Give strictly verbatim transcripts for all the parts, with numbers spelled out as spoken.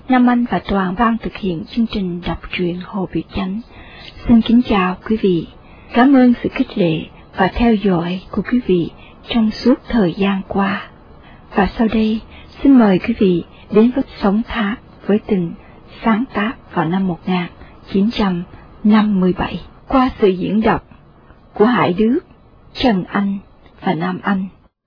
Nam Anh và Toàn ban thực hiện chương trình đọc truyện Hồ Việt Chánh. Xin kính chào quý vị. Cảm ơn sự khích lệ và theo dõi của quý vị trong suốt thời gian qua. Và sau đây, xin mời quý vị đến với Sống Thác với Tình, sáng tác vào năm một nghìn chín trăm năm mươi bảy qua sự diễn đọc của Hải Đức, Trần Anh và Nam Anh.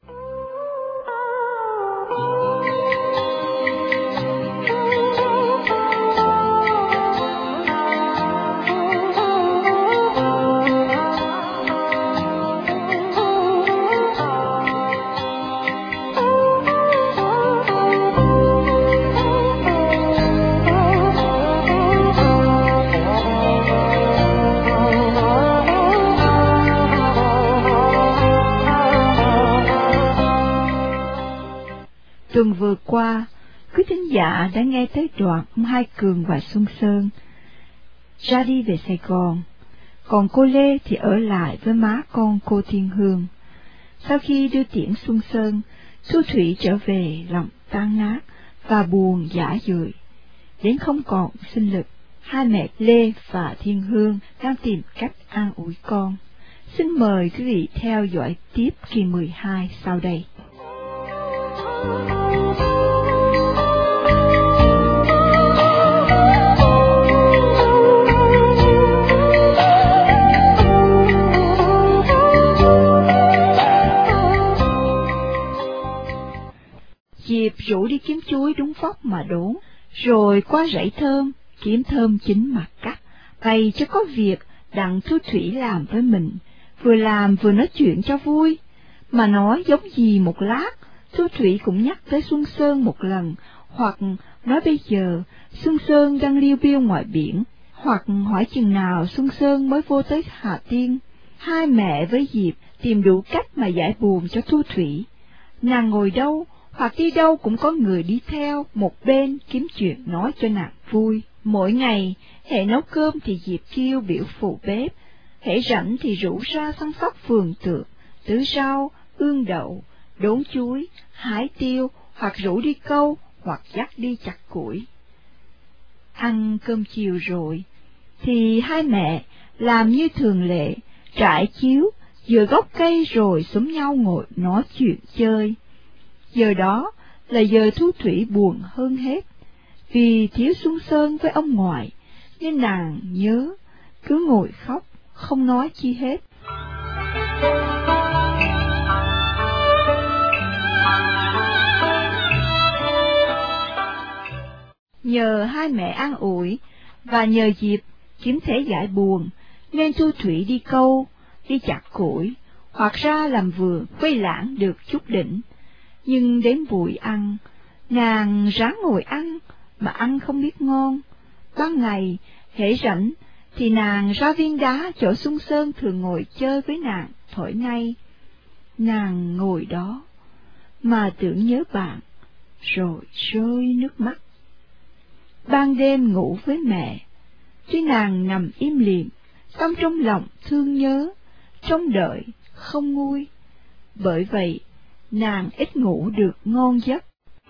Tuần vừa qua, quý thính giả đã nghe tới đoạn ông Hai Cường và Xuân Sơn ra đi về Sài Gòn, còn cô Lê thì ở lại với má con cô Thiên Hương. Sau khi đưa tiễn Xuân Sơn, Thu Thủy trở về lòng tan nát và buồn dã dời, đến không còn sinh lực. Hai mẹ Lê và Thiên Hương đang tìm cách an ủi con. Xin mời quý vị theo dõi tiếp kỳ mười hai sau đây. Diệp rủ đi kiếm chuối đúng vóc mà đốn, rồi qua rẫy thơm, kiếm thơm chín mà cắt, bày cho có việc đặng Thu Thủy làm với mình, vừa làm vừa nói chuyện cho vui. Mà nói giống gì một lát, Thu Thủy cũng nhắc tới Xuân Sơn một lần, hoặc nói bây giờ Xuân Sơn đang liêu biêu ngoài biển, hoặc hỏi chừng nào Xuân Sơn mới vô tới Hà Tiên. Hai mẹ với Diệp tìm đủ cách mà giải buồn cho Thu Thủy. Nàng ngồi đâu hoặc đi đâu cũng có người đi theo một bên kiếm chuyện nói cho nàng vui. Mỗi ngày hễ nấu cơm thì Diệp kêu biểu phụ bếp, hễ rảnh thì rủ ra săn sóc vườn tược, tưới rau, ương đậu, đốn chuối, hái tiêu, hoặc rủ đi câu, hoặc dắt đi chặt củi. Ăn cơm chiều rồi, thì hai mẹ làm như thường lệ, trải chiếu, dựa gốc cây rồi xúm nhau ngồi nói chuyện chơi. Giờ đó là giờ Thu Thủy buồn hơn hết, vì thiếu Xuân Sơn với ông ngoại, nên nàng nhớ, cứ ngồi khóc, không nói chi hết. Nhờ hai mẹ an ủi, và nhờ Diệp kiếm thể giải buồn, nên Thu Thủy đi câu, đi chặt củi, hoặc ra làm vườn quay lãng được chút đỉnh. Nhưng đến buổi ăn, nàng ráng ngồi ăn, mà ăn không biết ngon. Ban ngày, hễ rảnh, thì nàng ra viên đá chỗ Xuân Sơn thường ngồi chơi với nàng thổi ngay. Nàng ngồi đó, mà tưởng nhớ bạn, rồi rơi nước mắt. Ban đêm ngủ với mẹ, tuy nàng nằm im lìm, tâm trong lòng thương nhớ, trông đợi, không nguôi. Bởi vậy, nàng ít ngủ được ngon giấc.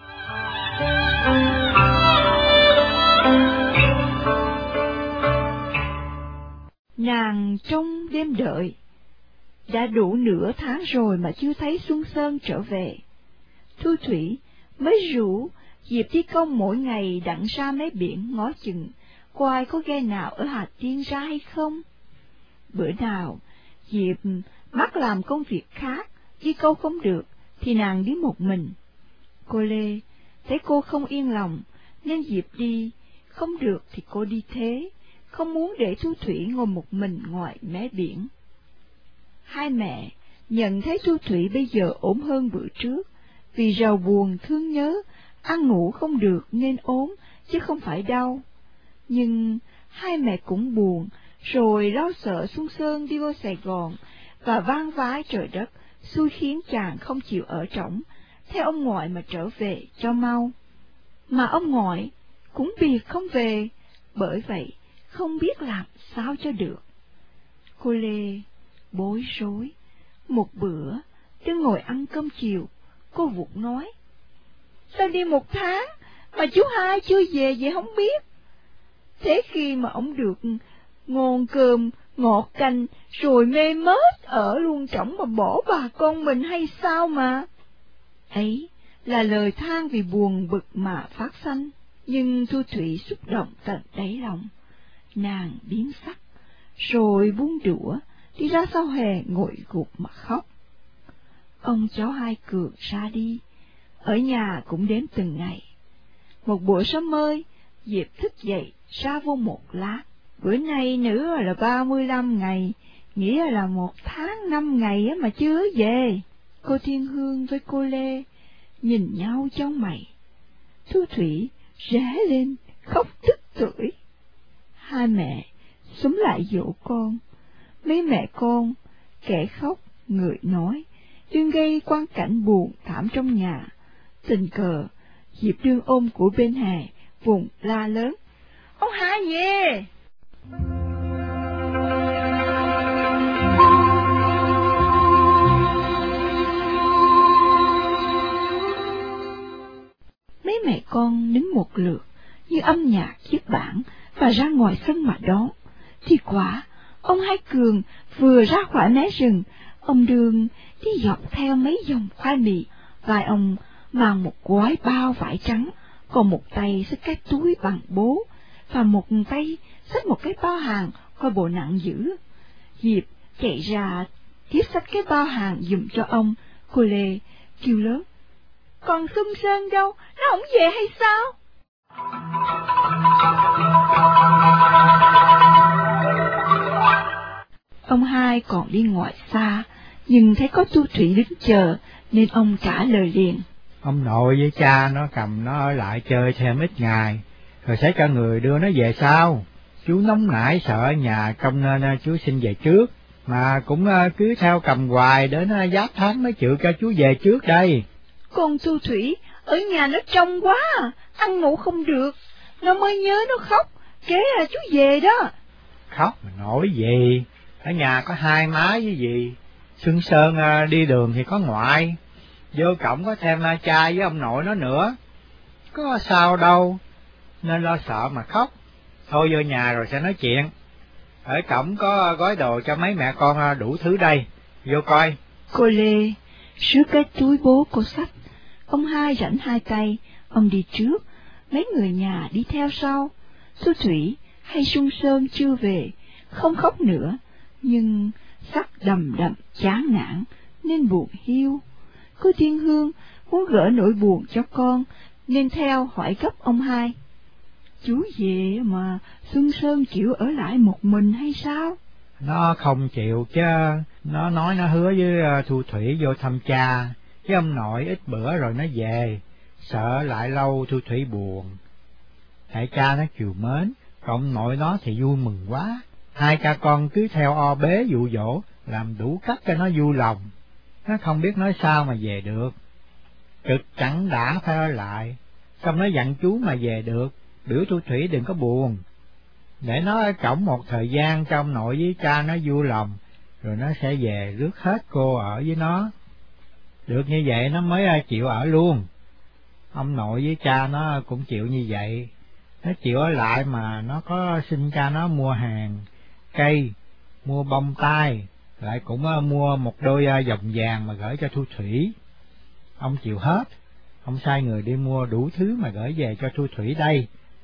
Nàng trong đêm đợi, đã đủ nửa tháng rồi mà chưa thấy Xuân Sơn trở về. Thu Thủy mới rủ Diệp đi công mỗi ngày đặng ra mé biển ngó chừng, coi có ghe nào ở Hà Tiên ra hay không. Bữa nào, Diệp mắc làm công việc khác, đi câu không được, thì nàng đi một mình. Cô Lê thấy cô không yên lòng, nên Diệp đi, không được thì cô đi thế, không muốn để Thu Thủy ngồi một mình ngoài mé biển. Hai mẹ nhận thấy Thu Thủy bây giờ ốm hơn bữa trước, vì rầu buồn thương nhớ, ăn ngủ không được nên ốm, chứ không phải đau. Nhưng hai mẹ cũng buồn, rồi lo sợ Xuân Sơn đi vô Sài Gòn, và van vái trời đất, xui khiến chàng không chịu ở trỏng, theo ông ngoại mà trở về cho mau. Mà ông ngoại cũng biệt không về, bởi vậy không biết làm sao cho được. Cô Lê bối rối. Một bữa, tôi ngồi ăn cơm chiều, cô vụt nói: Sao đi một tháng mà chú hai chưa về vậy không biết. Thế khi mà ông được ngon cơm, ngọt canh, rồi mê mết ở luôn trỏng mà bỏ bà con mình hay sao mà? Ấy là lời than vì buồn bực mà phát sanh, nhưng Thu Thủy xúc động tận đáy lòng. Nàng biến sắc, rồi buông đũa, đi ra sau hè ngồi gục mà khóc. Ông cháu hai Cường ra đi, ở nhà cũng đếm từng ngày. Một buổi sớm mới, Diệp thức dậy, ra vô một lát. Bữa nay nữa là ba mươi lăm ngày, nghĩa là một tháng năm ngày mà chưa về. Cô Thiên Hương với cô Lê nhìn nhau trong mày. Thu Thủy ré lên, khóc tức tưởi. Hai mẹ xúm lại dỗ con. Mấy mẹ con, kẻ khóc, người nói, đương gây quang cảnh buồn thảm trong nhà. Tình cờ, Diệp đương ôm của bên hè, vùng la lớn. Ông hai về! Mấy mẹ con đứng một lượt, như âm nhạc chiếc bảng, và ra ngoài sân mà đón. Thì quả, ông Hai Cường vừa ra khỏi mé rừng, ông Đường đi dọc theo mấy dòng khoai mì, vai ông mang một gói bao vải trắng, còn một tay xách cái túi bằng bố, và một tay xách một cái bao hàng coi bộ nặng dữ. Diệp chạy ra tiếp xách cái bao hàng giùm cho ông. Cô Lê kêu lớn. Còn Xuân Sơn đâu, nó không về hay sao? Ông Hai còn đi ngoài xa, nhưng thấy có Thu Thủy đứng chờ, nên ông trả lời liền. Ông nội với cha nó cầm nó ở lại chơi thêm ít ngày, rồi sẽ cho người đưa nó về sau. Chú nóng nảy sợ nhà công nên chú xin về trước, mà cũng cứ theo cầm hoài đến giáp tháng mới chịu cho chú về trước đây. Con Thu Thủy ở nhà nó trông quá, ăn ngủ không được, nó mới nhớ nó khóc, kế là chú về đó. Khóc mà nổi gì, ở nhà có hai má với gì, Xuân Sơn đi đường thì có ngoại, vô cổng có thêm cha với ông nội nó nữa, có sao đâu, nên lo sợ mà khóc. Thôi vô nhà rồi sẽ nói chuyện. Ở cổng có gói đồ cho mấy mẹ con đủ thứ đây, vô coi. Cô Lê rước cái túi bố cô xách. Ông Hai rảnh hai tay, ông đi trước, mấy người nhà đi theo sau. Thu Thủy hay Xuân Sơn chưa về, không khóc nữa, nhưng sắc đầm đầm chán nản nên buồn hiu. Cô Thiên Hương muốn gỡ nỗi buồn cho con, nên theo hỏi gấp ông Hai. Chú về mà Xuân Sơn chịu ở lại một mình hay sao? Nó không chịu chứ, nó nói nó hứa với Thu Thủy vô thăm cha, với ông nội ít bữa rồi nó về, sợ lại lâu Thu Thủy buồn. Tại cha nó chiều mến, còn ông nội nó thì vui mừng quá. Hai cha con cứ theo o bế dụ dỗ, làm đủ cách cho nó vui lòng. Nó không biết nói sao mà về được. Cực chẳng đã phải ở lại, xong nó dặn chú mà về được, biểu Thu Thủy đừng có buồn, để nó ở cổng một thời gian cho ông nội với cha nó vui lòng, rồi nó sẽ về rước hết cô ở với nó. Được như vậy nó mới chịu ở luôn. Ông nội với cha nó cũng chịu như vậy. Nó chịu ở lại mà nó có xin cha nó mua hàng, cây, mua bông tai, lại cũng mua một đôi vòng vàng mà gửi cho Thu Thủy. Ông chịu hết. Ông sai người đi mua đủ thứ mà gửi về cho Thu Thủy đây,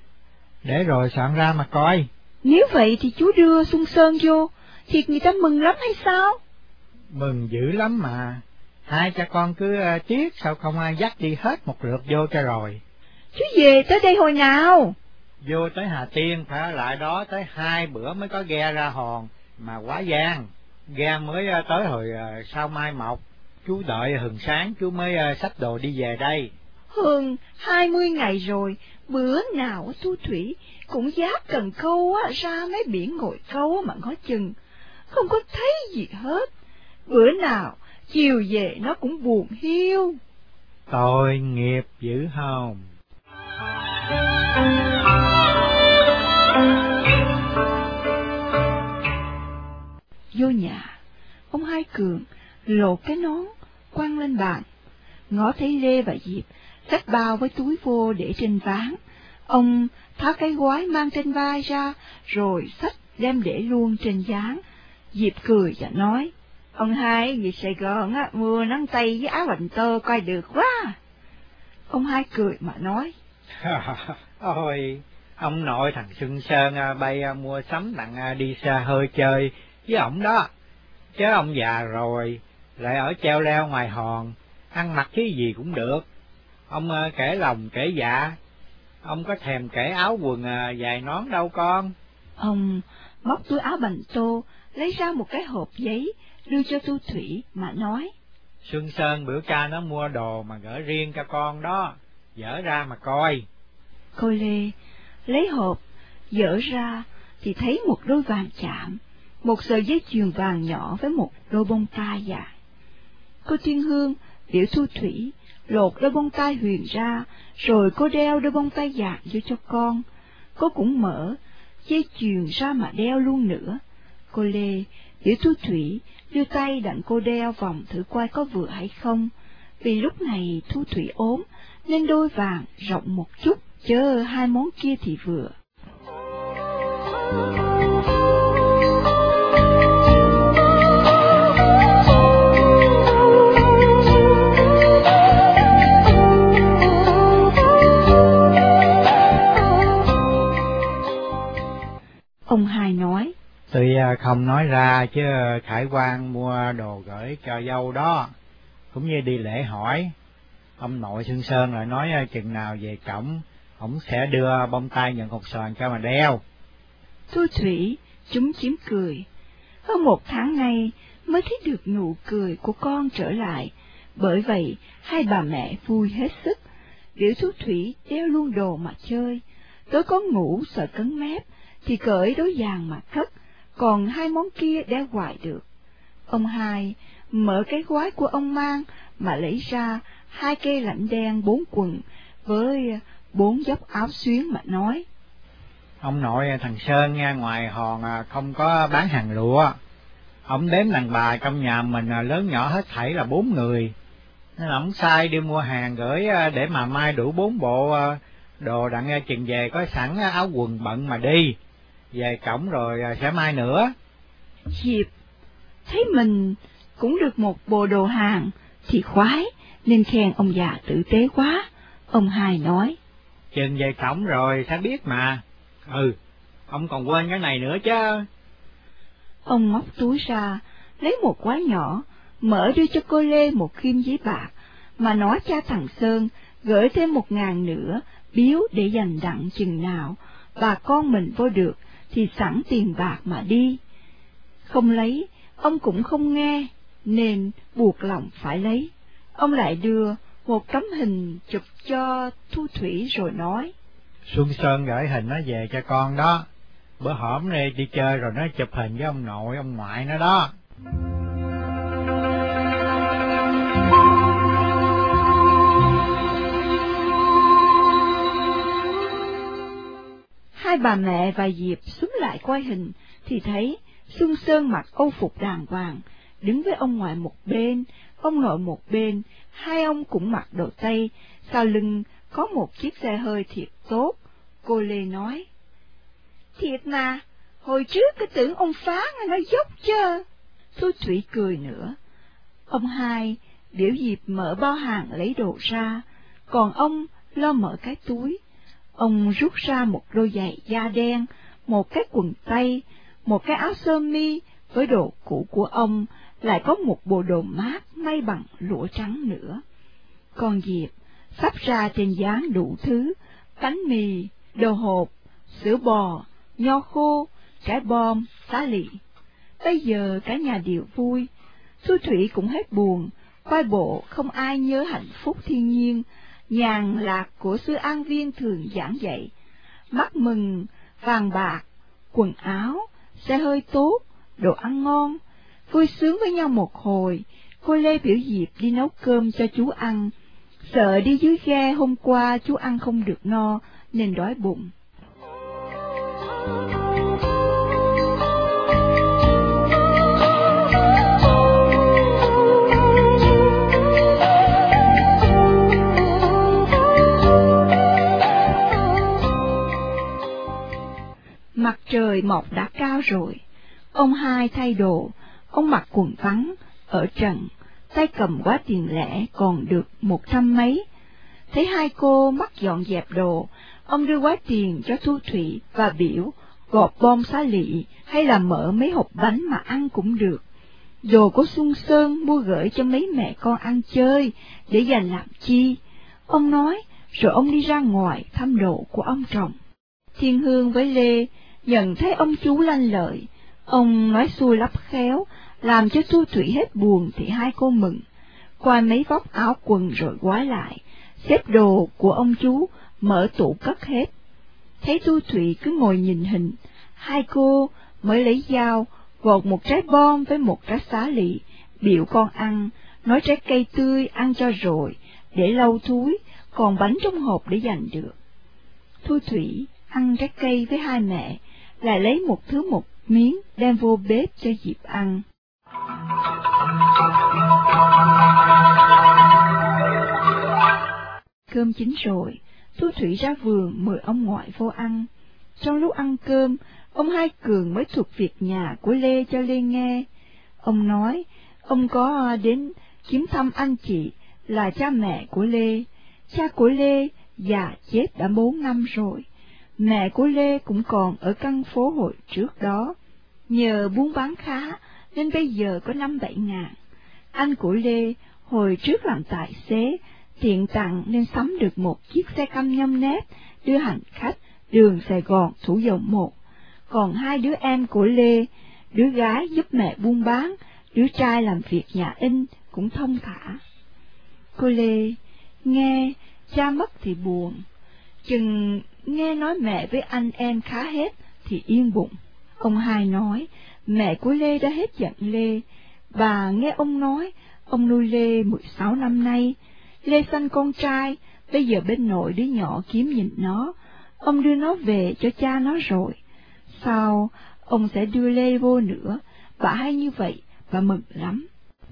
để rồi soạn ra mà coi. Nếu vậy thì chú đưa Xuân Sơn vô, thì người ta mừng lắm hay sao? Mừng dữ lắm mà. Hai cha con cứ tiếc sao không ai dắt đi hết một lượt vô cho rồi. Chú về tới đây hồi nào? Vô tới Hà Tiên phải ở lại đó tới hai bữa mới có ghe ra hòn, mà quá gian. Ghe mới tới hồi sau mai mọc. Chú đợi hừng sáng chú mới xách đồ đi về đây. Hơn hai mươi ngày rồi, bữa nào Thu Thủy cũng giáp cần câu á, ra mấy biển ngồi câu mà ngó chừng, không có thấy gì hết. Bữa nào chiều về nó cũng buồn hiu. Tội nghiệp dữ không? Vô nhà, ông Hai Cường lột cái nón quăng lên bàn, ngó thấy Lê và Diệp xách bao với túi vô để trên ván. Ông tháo cái gói mang trên vai ra, rồi xách đem để luôn trên ván. Diệp cười và nói, ông hai về Sài Gòn á, mua nắng tây với áo bành tô coi được quá. Ông hai cười mà nói, ôi, ông nội thằng Xuân Sơn bay mua sắm đặng đi xa hơi chơi với ổng đó, chứ ông già rồi, lại ở treo leo ngoài hòn, ăn mặc cái gì cũng được. Ông kể lòng kể dạ, ông có thèm kể áo quần dài nón đâu con. Ông móc túi áo bành tô, lấy ra một cái hộp giấy, đưa cho Thu Thủy mà nói, Xuân Sơn biểu cha nó mua đồ mà gửi riêng cho con đó, dở ra mà coi. Cô Lê lấy hộp, dở ra thì thấy một đôi vàng chạm, một sợi dây chuyền vàng nhỏ với một đôi bông tai dài. Cô Thiên Hương biểu Thu Thủy lột đôi bông tai huyền ra, rồi cô đeo đôi bông tai vàng vô cho con. Cô cũng mở dây chuyền ra mà đeo luôn nữa. Cô Lê biểu Thu Thủy đưa tay đặng cô đeo vòng thử coi có vừa hay không, vì lúc này Thu Thủy ốm nên đôi vàng rộng một chút, chớ hai món kia thì vừa. Ông hai nói, Tuy không nói ra chứ Khải Quan mua đồ gửi cho dâu đó, cũng như đi lễ hỏi. Ông nội Xuân Sơn lại nói chừng nào về cổng, ổng sẽ đưa bông tai nhận hột xoàn cho mà đeo. Thu Thủy chúng chím cười. Hơn một tháng nay mới thấy được nụ cười của con trở lại, bởi vậy hai bà mẹ vui hết sức. Biểu Thu Thủy đeo luôn đồ mà chơi, tối có ngủ sợ cấn mép thì cởi đôi vàng mà cất, còn hai món kia đeo hoài được. Ông hai mở cái gói của ông mang mà lấy ra hai cây lãnh đen bốn quần với bốn dốc áo xuyến mà nói, ông nội thằng Sơn nha, ngoài hòn không có bán hàng lụa, ông đếm đàn bà trong nhà mình lớn nhỏ hết thảy là bốn người, nên ông sai đi mua hàng gửi để mà mai đủ bốn bộ đồ đặng chừng về có sẵn áo quần bận mà đi, về cổng rồi sẽ mai nữa. Diệp thấy mình cũng được một bộ đồ hàng thì khoái, nên khen ông già tử tế quá. Ông hai nói, chừng về cổng rồi sẽ biết mà. Ừ, ông còn quên cái này nữa chứ. Ông móc túi ra, lấy một gói nhỏ, mở đưa cho cô Lê một khiêm giấy bạc, mà nói cha thằng Sơn gửi thêm một ngàn nữa, biếu để dành đặng chừng nào bà con mình vô được thì sẵn tiền bạc mà đi. Không lấy, ông cũng không nghe, nên buộc lòng phải lấy. Ông lại đưa một tấm hình chụp cho Thu Thủy rồi nói, Xuân Sơn gửi hình nó về cho con đó, bữa hổm đi đi chơi rồi nó chụp hình với ông nội ông ngoại nó đó. Hai bà mẹ và Diệp xuống lại coi hình thì thấy Xuân Sơn mặc âu phục đàng hoàng, đứng với ông ngoại một bên, ông nội một bên, hai ông cũng mặc đồ Tây, sau lưng có một chiếc xe hơi thiệt tốt. Cô Lê nói, thiệt mà, hồi trước cái tưởng ông Phá nó dốc chứ. Thu Thủy cười nữa. Ông hai biểu Diệp mở bao hàng lấy đồ ra, còn ông lo mở cái túi. Ông rút ra một đôi giày da đen, một cái quần tây, một cái áo sơ mi với đồ cũ của ông, lại có một bộ đồ mát may bằng lụa trắng nữa. Còn Diệp sắp ra trên gián đủ thứ, bánh mì, đồ hộp, sữa bò, nho khô, trái bom, xá lị. Bây giờ cả nhà đều vui. Thu Thủy cũng hết buồn, coi bộ không ai nhớ hạnh phúc thiên nhiên, nhàn lạc của xứ An Viên thường giảng dạy. Mắt mừng, vàng bạc, quần áo, xe hơi tốt, đồ ăn ngon. Vui sướng với nhau một hồi, cô Lê biểu Diệp đi nấu cơm cho chú ăn. Sợ đi dưới ghe hôm qua chú ăn không được no, nên đói bụng. Trời mọc đã cao rồi. Ông hai thay đồ, ông mặc quần vắng, ở trần, tay cầm gói tiền lẻ còn được một trăm mấy. Thấy hai cô mắc dọn dẹp đồ, ông đưa gói tiền cho Thu Thủy và biểu gọt bom xá lị hay là mở mấy hộp bánh mà ăn cũng được. Đồ của Xuân Sơn mua gửi cho mấy mẹ con ăn chơi, để dành làm chi? Ông nói, rồi ông đi ra ngoài thăm đồ của ông chồng. Thiên Hương với Lê nhận thấy ông chú lanh lợi, ông nói xuôi lắp khéo, làm cho Thu Thủy hết buồn thì hai cô mừng. Qua mấy vóc áo quần rồi gói lại, xếp đồ của ông chú, mở tủ cất hết. Thấy Thu Thủy cứ ngồi nhìn hình, hai cô mới lấy dao, gọt một trái bom với một trái xá lị, biểu con ăn, nói trái cây tươi ăn cho rồi, để lâu thúi, còn bánh trong hộp để dành được. Thu Thủy ăn trái cây với hai mẹ, lại lấy một thứ một miếng đem vô bếp cho dịp ăn. Cơm chín rồi, Thu Thủy ra vườn mời ông ngoại vô ăn. Trong lúc ăn cơm, ông Hai Cường mới thuật việc nhà của Lê cho Lê nghe. Ông nói, ông có đến kiếm thăm anh chị là cha mẹ của Lê. Cha của Lê già chết đã bốn năm rồi. Mẹ của Lê cũng còn ở căn phố hồi trước đó. Nhờ buôn bán khá nên bây giờ có năm bảy ngàn. Anh của Lê hồi trước làm tài xế, tiện tặng nên sắm được một chiếc xe căm nhâm nét đưa hành khách đường Sài Gòn Thủ Dầu Một. Còn hai đứa em của Lê, đứa gái giúp mẹ buôn bán, đứa trai làm việc nhà in cũng thông thả. Cô Lê nghe cha mất thì buồn, chừng nghe nói mẹ với anh em khá hết thì yên bụng. Ông Hai nói mẹ của Lê đã hết giận Lê. Bà nghe ông nói ông nuôi Lê mười sáu năm nay. Lê sanh con trai, bây giờ bên nội đứa nhỏ kiếm nhìn nó, ông đưa nó về cho cha nó rồi. Sao ông sẽ đưa Lê vô nữa? Bà hay như vậy, bà mừng lắm.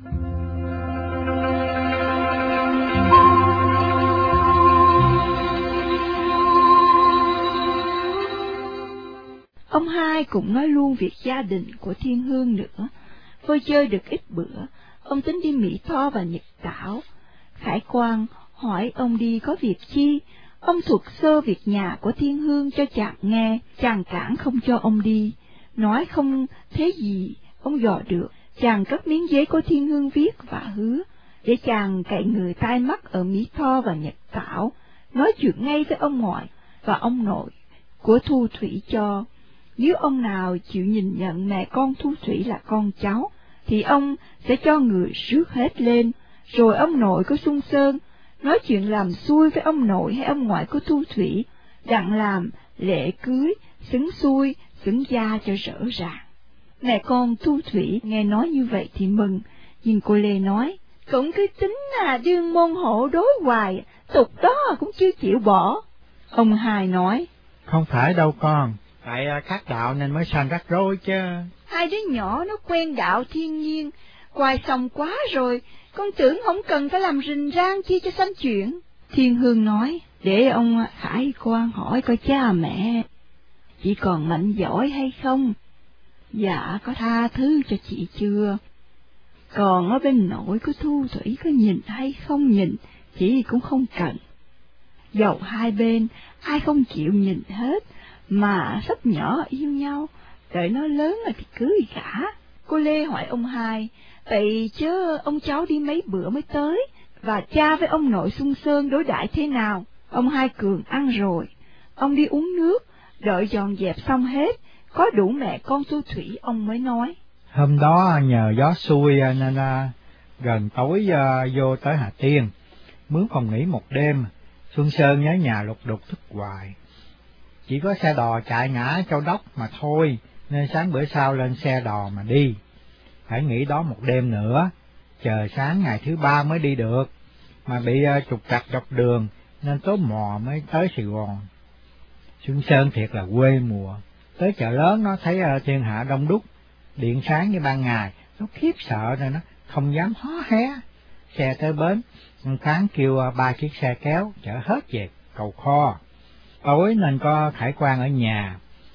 Ông Hai cũng nói luôn việc gia đình của Thiên Hương nữa. Vui chơi được ít bữa, ông tính đi Mỹ Tho và Nhật Tảo. Khải Quang hỏi ông đi có việc chi, ông thuật sơ việc nhà của Thiên Hương cho chàng nghe, chàng cản không cho ông đi, nói không thế gì ông dò được. Chàng cất miếng giấy của Thiên Hương viết và hứa, để chàng cậy người tai mắt ở Mỹ Tho và Nhật Tảo, nói chuyện ngay với ông ngoại và ông nội của Thu Thủy cho. Nếu ông nào chịu nhìn nhận mẹ con Thu Thủy là con cháu, thì ông sẽ cho người rước hết lên, rồi ông nội của Xuân Sơn nói chuyện làm xuôi với ông nội hay ông ngoại của Thu Thủy, đặng làm lễ cưới, xứng xuôi, xứng gia cho rõ ràng. Mẹ con Thu Thủy nghe nói như vậy thì mừng, nhưng cô Lê nói, cũng cứ tính là đương môn hộ đối hoài, tục đó cũng chưa chịu bỏ. Ông Hai nói, không phải đâu con, tại khác đạo nên mới sanh rắc rối chứ. Hai đứa nhỏ nó quen đạo thiên nhiên, hoài xong quá rồi, con tưởng không cần phải làm rình rang chi cho sanh chuyện. Thiên Hương nói, để ông Khải Quang hỏi coi cha mẹ, chị còn mạnh giỏi hay không? Dạ, có tha thứ cho chị chưa? Còn ở bên nội của Thu Thủy có nhìn hay không nhìn, chị cũng không cần. Dầu hai bên, ai không chịu nhìn hết, mà sắp nhỏ yêu nhau, đợi nó lớn rồi thì cưới gả. Cô Lê hỏi ông Hai, vậy chứ ông cháu đi mấy bữa mới tới, và cha với ông nội Xuân Sơn đối đãi thế nào? Ông Hai Cường ăn rồi, ông đi uống nước, đợi dọn dẹp xong hết, có đủ mẹ con Thu Thủy ông mới nói. Hôm đó nhờ gió xuôi nên gần tối vô tới Hà Tiên, mướn phòng nghỉ một đêm. Xuân Sơn nhớ nhà lục đục thức hoài, chỉ có xe đò chạy ngã Châu Đốc mà thôi, nên sáng bữa sau lên xe đò mà đi. Phải nghỉ đó một đêm nữa, chờ sáng ngày thứ ba mới đi được, mà bị trục trặc dọc đường nên tối mò mới tới Sài Gòn. Xuân Sơn thiệt là quê mùa, tới chợ lớn nó thấy thiên hạ đông đúc, điện sáng như ban ngày, nó khiếp sợ rồi nó không dám hó hé. Xe tới bến, ông Kháng kêu ba chiếc xe kéo chở hết về Cầu Kho. Tối nên có Khải Quang ở nhà,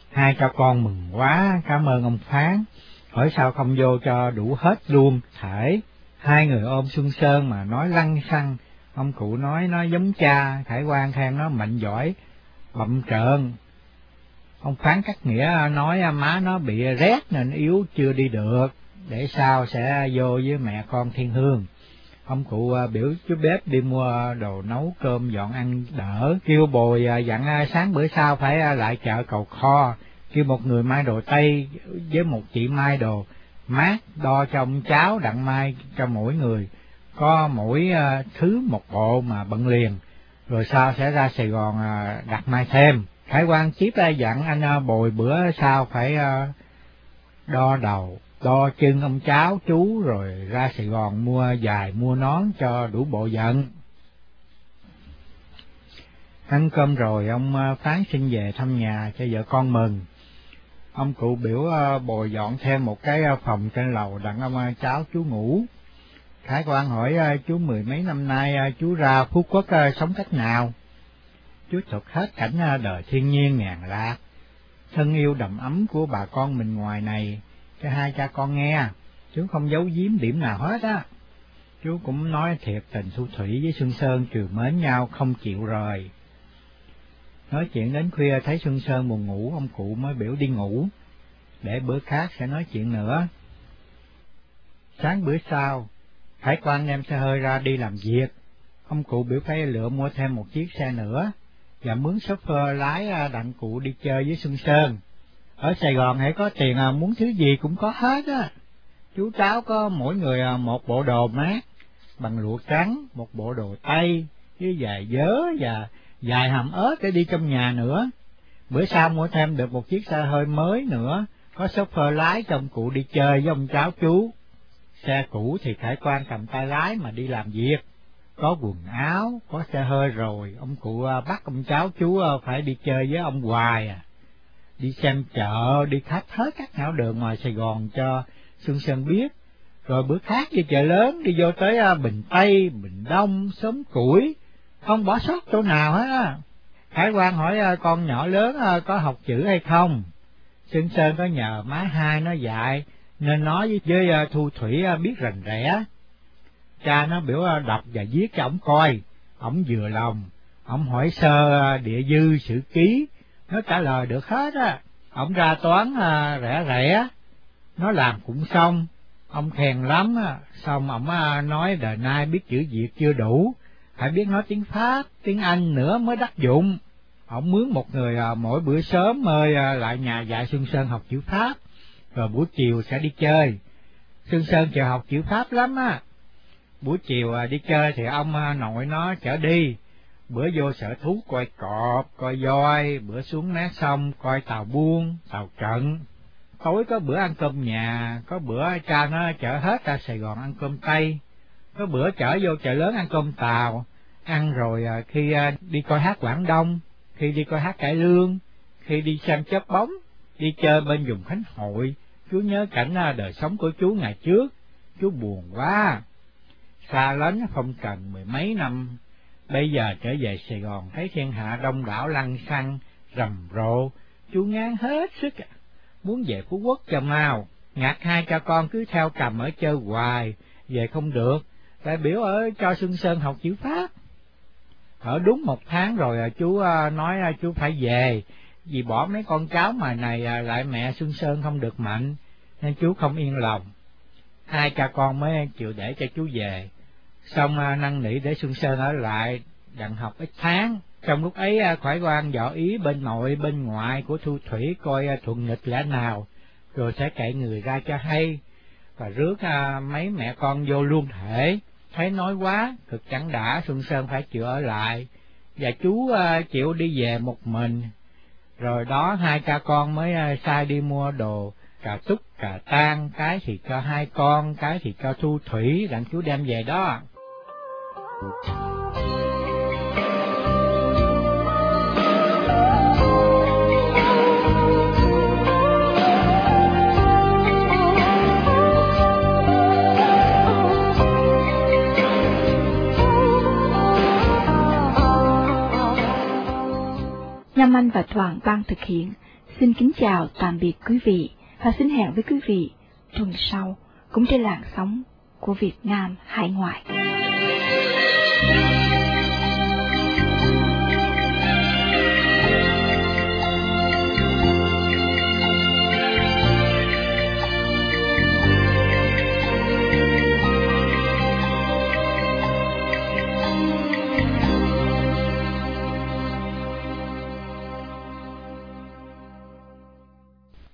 Hai cha con mừng quá, cảm ơn ông Phán, hỏi sao không vô cho đủ hết luôn thể. Hai người ôm Xuân Sơn mà nói lăng xăng, ông cụ nói nó giống cha, Khải Quan khen nó mạnh giỏi, bậm trợn. Ông Phán cắt nghĩa nói má nó bị rét nên yếu chưa đi được, để sau sẽ vô với mẹ con Thiên Hương. Ông cụ biểu chú bếp đi mua đồ nấu cơm dọn ăn đỡ, kêu Bồi dặn sáng bữa sau phải lại chợ Cầu Kho, kêu một người mai đồ Tây với một chị mai đồ mát, đo cho ông cháu đặng mai cho mỗi người, có mỗi thứ một bộ mà bận liền, rồi sau sẽ ra Sài Gòn đặt mai thêm. Khải Quan tiếp dặn anh Bồi bữa sau phải đo đầu, đo chân ông cháu chú, rồi ra Sài Gòn mua giày mua nón cho đủ bộ giận. Ăn cơm rồi ông Phán xin về thăm nhà cho vợ con mừng. Ông cụ biểu Bồi dọn thêm một cái phòng trên lầu đặng ông cháu chú ngủ. Khải Quan hỏi chú mười mấy năm nay chú ra Phú Quốc sống cách nào. Chú thuật hết cảnh đời thiên nhiên ngàn lạc, thân yêu đầm ấm của bà con mình ngoài này cho hai cha con nghe, chú không giấu giếm điểm nào hết á. Chú cũng nói thiệt tình Thu Thủy với Xuân Sơn trừ mến nhau không chịu rời. Nói chuyện đến khuya thấy Xuân Sơn buồn ngủ, ông cụ mới biểu đi ngủ, để bữa khác sẽ nói chuyện nữa. Sáng bữa sau, Khải Quan đem xe hơi ra đi làm việc. Ông cụ biểu phải lựa mua thêm một chiếc xe nữa, và mướn chauffeur lái đặng cụ đi chơi với Xuân Sơn. Ở Sài Gòn hãy có tiền muốn thứ gì cũng có hết á. Chú cháu có mỗi người một bộ đồ mát bằng lụa trắng, một bộ đồ Tây với giày vớ và dài hàm ớt để đi trong nhà nữa. Bữa sau mua thêm được một chiếc xe hơi mới nữa, có chauffeur lái cho ông cụ đi chơi với ông cháu chú. Xe cũ thì Khải Quan cầm tay lái mà đi làm việc. Có quần áo, có xe hơi rồi, ông cụ bắt ông cháu chú phải đi chơi với ông hoài à. Đi xem chợ, đi khắp hết các ngõ đường ngoài Sài Gòn cho Xuân Sơn biết. Rồi bữa khác đi chợ lớn, đi vô tới Bình Tây, Bình Đông, Xóm Củi, không bỏ sót chỗ nào hết á. Khải Quan hỏi con nhỏ lớn có học chữ hay không. Xuân Sơn có nhờ má hai nó dạy, nên nói với, với Thu Thủy biết rành rẽ. Cha nó biểu đọc và viết cho ổng coi, ổng vừa lòng. Ổng hỏi sơ địa dư sử ký, nó trả lời được hết á. Ổng ra toán rẻ rẻ, nó làm cũng xong. Ông khen lắm á, xong ổng nói đời nay biết chữ Việt chưa đủ, phải biết nói tiếng Pháp, tiếng Anh nữa mới đắc dụng. Ổng mướn một người mỗi bữa sớm mời lại nhà dạy Xuân Sơn học chữ Pháp, rồi buổi chiều sẽ đi chơi. Xuân Sơn chịu học chữ Pháp lắm á. Buổi chiều đi chơi thì ông nội nó chở đi, bữa vô sở thú coi cọp, coi voi, bữa xuống mé sông coi tàu buôn, tàu trận. Tối có bữa ăn cơm nhà, có bữa cha nó chở hết ra Sài Gòn ăn cơm Tây, có bữa chở vô chợ lớn ăn cơm Tàu, ăn rồi khi đi coi hát Quảng Đông, khi đi coi hát Cải Lương, khi đi xem chớp bóng, đi chơi bên vùng Khánh Hội. Chú nhớ cảnh đời sống của chú ngày trước, chú buồn quá. Xa lánh phong trần mười mấy năm, bây giờ trở về Sài Gòn thấy thiên hạ đông đảo lăng xăng, rầm rộ, chú ngán hết sức, muốn về Phú Quốc cho mau. Ngặt hai cha con cứ theo cầm ở chơi hoài, về không được, đại biểu ở cho Xuân Sơn học chữ Pháp. Ở đúng một tháng rồi chú nói chú phải về, vì bỏ mấy con cháu mà này lại mẹ Xuân Sơn không được mạnh, nên chú không yên lòng. Hai cha con mới chịu để cho chú về, xong năn nỉ để Xuân Sơn ở lại đặng học ít tháng. Trong lúc ấy Khải Quan dò ý bên nội bên ngoại của Thu Thủy coi thuận nghịch lẽ nào, rồi sẽ cậy người ra cho hay, và rước mấy mẹ con vô luôn thể. Thấy nói quá cực chẳng đã, Xuân Sơn phải chịu ở lại, và chú chịu đi về một mình. Rồi đó hai cha con mới sai đi mua đồ cà túc cà tan, cái thì cho hai con, cái thì cho Thu Thủy, đặng chú đem về đó. Nhâm Anh và Thoảng ban thực hiện. xin kính chào tạm biệt quý vị và xin hẹn với quý vị tuần sau cũng trên làn sóng của Việt Nam hải ngoại.